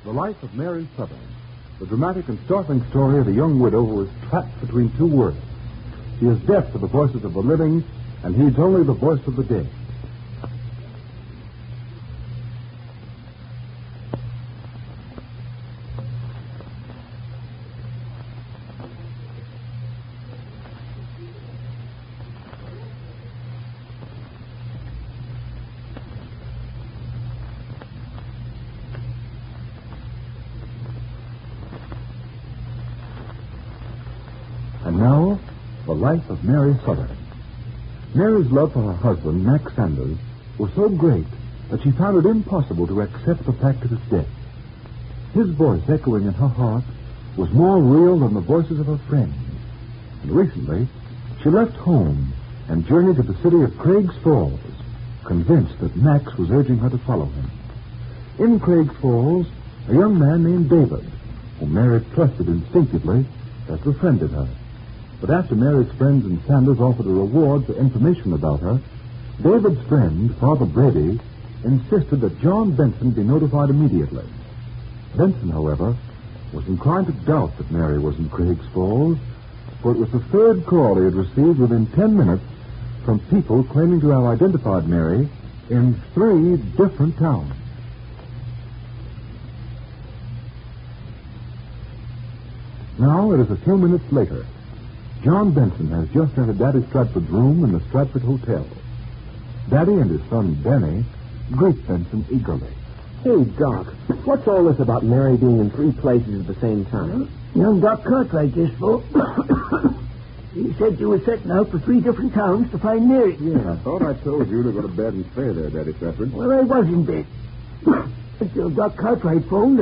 The Life of Mary Southern, the dramatic and startling story of a young widow who is trapped between two worlds. She is deaf to the voices of the living and heeds only the voice of the dead. And now, the life of Mary Southern. Mary's love for her husband, Max Sanders, was so great that she found it impossible to accept the fact of his death. His voice echoing in her heart was more real than the voices of her friends. And recently, she left home and journeyed to the city of Craig's Falls, convinced that Max was urging her to follow him. In Craig's Falls, a young man named David, whom Mary trusted instinctively, has befriended her. But after Mary's friends and Sanders offered a reward for information about her, David's friend, Father Brady, insisted that John Benson be notified immediately. Benson, however, was inclined to doubt that Mary was in Craig's Falls, for it was the third call he had received within 10 minutes from people claiming to have identified Mary in 3 different towns. Now it is a few minutes later. John Benson has just entered Daddy Stratford's room in the Stratford Hotel. Daddy and his son, Danny, greet Benson eagerly. Hey, Doc, what's all this about Mary being in 3 places at the same time? Young Doc Cartwright just spoke. He said you were setting out for 3 different towns to find Mary. Yeah, I thought I told you to go to bed and stay there, Daddy Stratford. Well, I was in bed. Until Doc Cartwright phoned.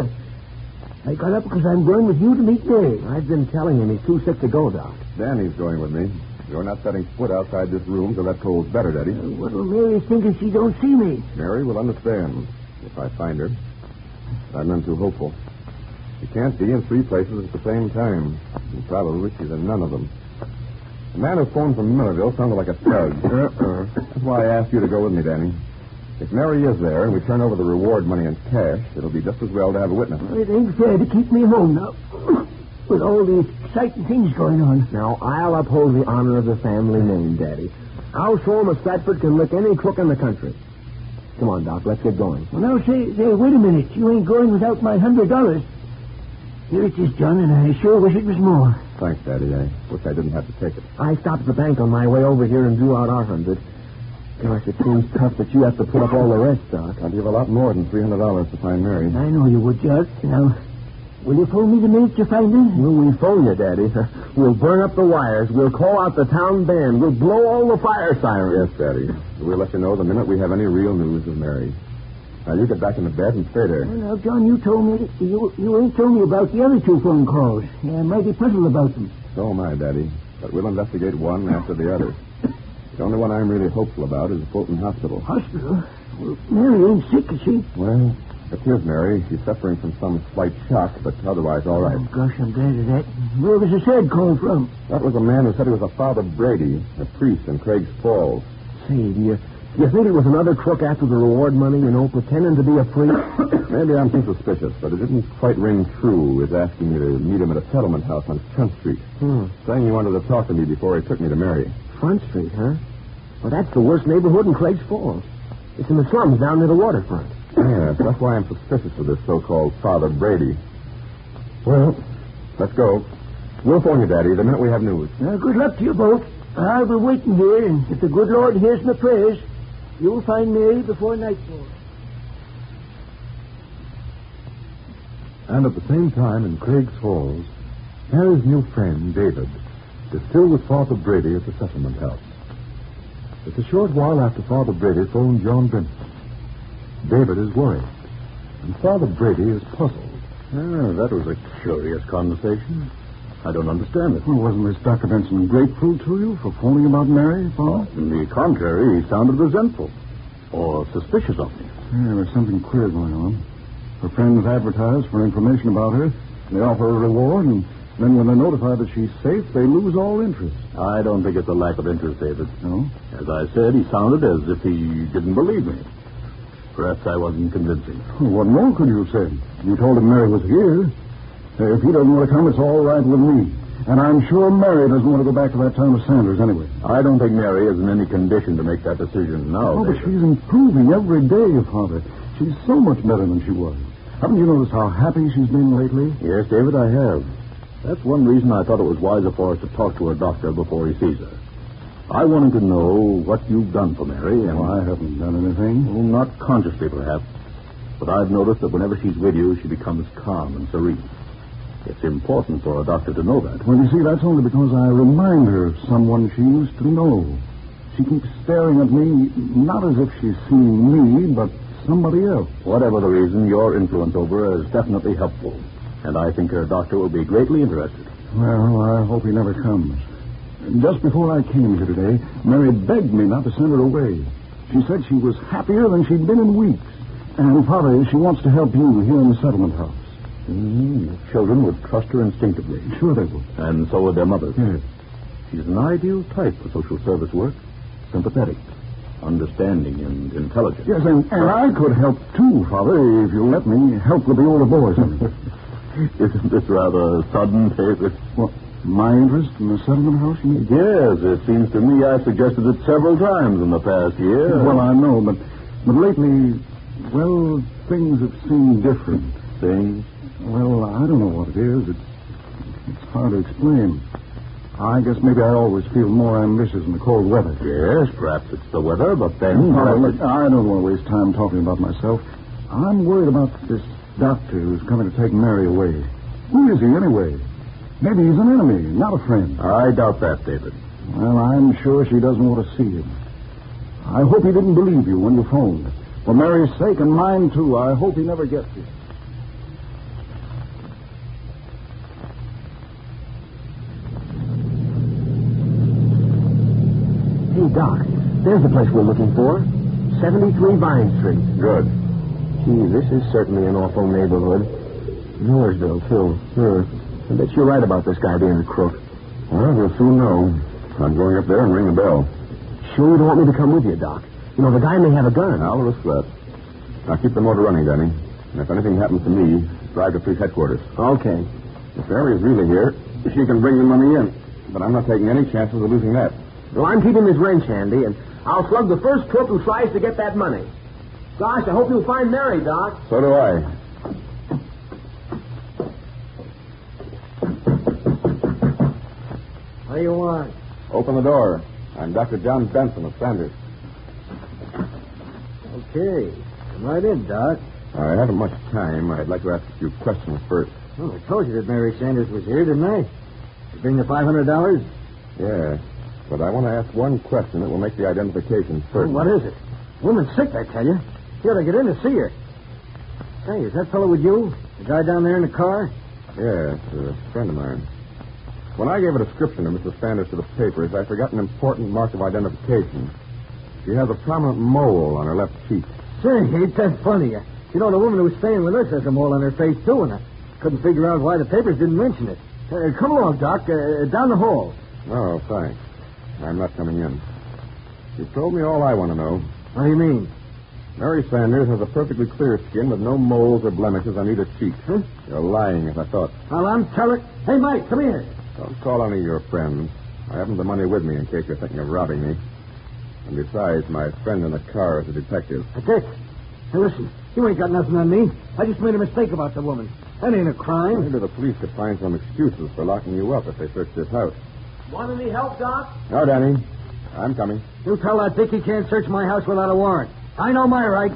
I got up because I'm going with you to meet Mary. I've been telling him he's too sick to go, Doc. Danny's going with me. You're not setting foot outside this room till that cold's better, Daddy. What'll Mary think if she don't see me? Mary will understand if I find her. I'm none too hopeful. She can't be in 3 places at the same time. And probably she's in none of them. The man who phoned from Millerville sounded like a thug. That's why I asked you to go with me, Danny. If Mary is there and we turn over the reward money in cash, it'll be just as well to have a witness. Well, it ain't fair to keep me home now. With all these exciting things going on. Now, I'll uphold the honor of the family name, Daddy. Our firm of Stratford can lick any crook in the country. Come on, Doc, let's get going. Well, now, say, wait a minute. You ain't going without my $100. Here it is, John, and I sure wish it was more. Thanks, Daddy. I wish I didn't have to take it. I stopped at the bank on my way over here and drew out our 100. Gosh, it seems tough that you have to put up all the rest, Doc. I'd give a lot more than $300 to find Mary. I know you would, Judge. Now, will you phone me the minute you find her? Will we phone you, Daddy? We'll burn up the wires. We'll call out the town band. We'll blow all the fire sirens. Yes, Daddy. We'll let you know the minute we have any real news of Mary. Now, you get back in the bed and stay there. Well, now, John, you told me... You ain't told me about the other 2 phone calls. Yeah, I'm mighty puzzled about them. So am I, Daddy. But we'll investigate one after the other. The only one I'm really hopeful about is the Fulton Hospital. Hospital? Well, Mary ain't sick, is she? Well, it is Mary. She's suffering from some slight shock, but otherwise all right. Oh, gosh, I'm glad of that. Where was the third call from? That was a man who said he was a Father Brady, a priest in Craig's Falls. Say, do you think it was another crook after the reward money, pretending to be a priest? Maybe I'm too suspicious, but it didn't quite ring true with asking me to meet him at a settlement house on Front Street. Saying he wanted to talk to me before he took me to Mary. Front Street, huh? Well, that's the worst neighborhood in Craig's Falls. It's in the slums down near the waterfront. Yes, that's why I'm suspicious of this so-called Father Brady. Well, let's go. We'll phone you, Daddy, the minute we have news. Good luck to you both. I'll be waiting here, and if the good Lord hears my prayers, you'll find Mary before nightfall. And at the same time, in Craig's Falls, Mary's new friend, David, is still with Father Brady at the settlement house. It's a short while after Father Brady phoned John Benson. David is worried, and Father Brady is puzzled. That was a curious conversation. I don't understand it. Well, wasn't this Dr. Benson grateful to you for phoning about Mary, Father? On the contrary, he sounded resentful or suspicious of me. Yeah, there's something queer going on. Her friends advertise for information about her. They offer a reward, and then when they're notified that she's safe, they lose all interest. I don't think it's a lack of interest, David. No? As I said, he sounded as if he didn't believe me. Perhaps I wasn't convincing. Well, what more could you say? You told him Mary was here. If he doesn't want to come, it's all right with me. And I'm sure Mary doesn't want to go back to that town of Sanders anyway. I don't think Mary is in any condition to make that decision now. Oh, but she's improving every day, Father. She's so much better than she was. Haven't you noticed how happy she's been lately? Yes, David, I have. That's one reason I thought it was wiser for us to talk to her doctor before he sees her. I wanted to know what you've done for Mary, and... I haven't done anything. Well, not consciously, perhaps. But I've noticed that whenever she's with you, she becomes calm and serene. It's important for a doctor to know that. Well, you see, that's only because I remind her of someone she used to know. She keeps staring at me, not as if she's seeing me, but somebody else. Whatever the reason, your influence over her is definitely helpful. And I think her doctor will be greatly interested. Well, I hope he never comes. Just before I came here today, Mary begged me not to send her away. She said she was happier than she'd been in weeks. And, Father, she wants to help you here in the settlement house. The children would trust her instinctively. Sure they would. And so would their mothers. Yes. She's an ideal type for social service work. Sympathetic, understanding, and intelligent. Yes, and I could help, too, Father, if you let me help with the older boys. Isn't this rather sudden, David? What, my interest in the settlement house, you mean? Yes, it seems to me I suggested it several times in the past year. Well, I know, but lately, well, things have seemed different. Things? Well, I don't know what it is. It's hard to explain. I guess maybe I always feel more ambitious in the cold weather. Yes, perhaps it's the weather, but then... Look, I don't want to waste time talking about myself. I'm worried about this doctor who's coming to take Mary away. Who is he, anyway? Maybe he's an enemy, not a friend. I doubt that, David. Well, I'm sure she doesn't want to see him. I hope he didn't believe you when you phoned. For Mary's sake and mine, too, I hope he never gets you. Hey, Doc, there's the place we're looking for. 73 Vine Street. Good. Gee, this is certainly an awful neighborhood. Millersville, too. I bet you're right about this guy being a crook. Well, we'll soon know. I'm going up there and ring the bell. Sure you don't want me to come with you, Doc? You know, the guy may have a gun. I'll risk that. Now, keep the motor running, Danny. And if anything happens to me, drive to police headquarters. Okay. If Mary's really here, she can bring the money in. But I'm not taking any chances of losing that. Well, I'm keeping this wrench handy, and I'll slug the first crook who tries to get that money. Gosh, I hope you'll find Mary, Doc. So do I. What do you want? Open the door. I'm Dr. John Benson of Sanders. Okay. Come right in, Doc. I haven't much time. I'd like to ask a few questions first. Oh, I told you that Mary Sanders was here, didn't I? You bring the $500? Yeah. But I want to ask one question that will make the identification certain. What is it? Woman's sick, I tell you. You ought to get in to see her. Say, is that fellow with you? The guy down there in the car? Yeah, it's a friend of mine. When I gave a description of Mrs. Sanders to the papers, I forgot an important mark of identification. She has a prominent mole on her left cheek. Say, ain't that funny? You know, the woman who was staying with us has a mole on her face, too, and I couldn't figure out why the papers didn't mention it. Come along, Doc. Down the hall. Oh, thanks. I'm not coming in. You've told me all I want to know. What do you mean? Mary Sanders has a perfectly clear skin with no moles or blemishes on either cheek. Huh? You're lying, as I thought. Well, I'm telling... Hey, Mike, come here. Don't call any of your friends. I haven't the money with me in case you're thinking of robbing me. And besides, my friend in the car is a detective. Dick, hey, listen. You ain't got nothing on me. I just made a mistake about the woman. That ain't a crime. Maybe the police could find some excuses for locking you up if they search this house. Want any help, Doc? No, Danny. I'm coming. You tell that Dick he can't search my house without a warrant. I know my rights.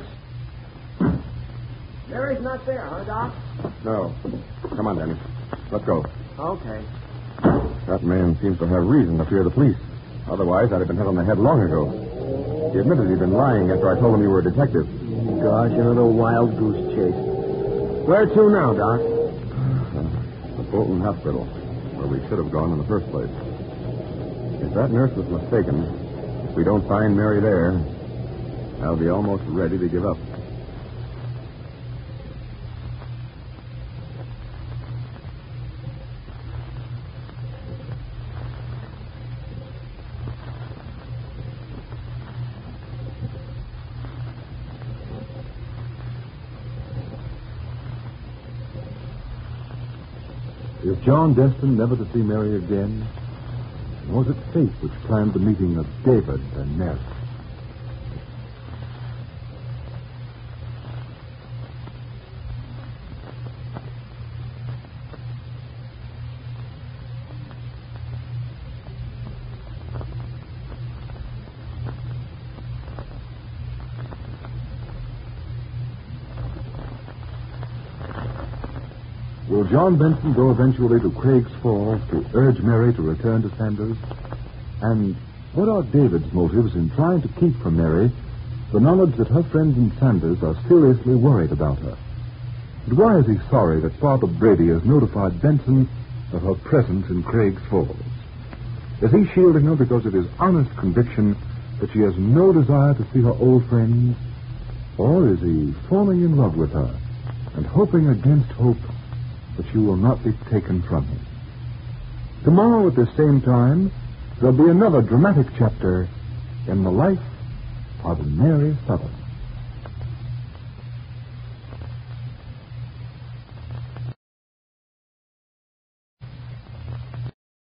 Mary's not there, huh, Doc? No. Come on, Danny. Let's go. Okay. That man seems to have reason to fear the police. Otherwise, I'd have been hit on the head long ago. He admitted he'd been lying after I told him you were a detective. Gosh, another wild goose chase. Where to now, Doc? The Bolton Hospital, where we should have gone in the first place. If that nurse was mistaken, if we don't find Mary there, I'll be almost ready to give up. Is John destined never to see Mary again? Or was it fate which planned the meeting of David and Mary? Will John Benson go eventually to Craig's Falls to urge Mary to return to Sanders? And what are David's motives in trying to keep from Mary the knowledge that her friends in Sanders are seriously worried about her? And why is he sorry that Father Brady has notified Benson of her presence in Craig's Falls? Is he shielding her because of his honest conviction that she has no desire to see her old friends? Or is he falling in love with her and hoping against hope that she will not be taken from him? Tomorrow at the same time, there'll be another dramatic chapter in the life of Mary Sutherland.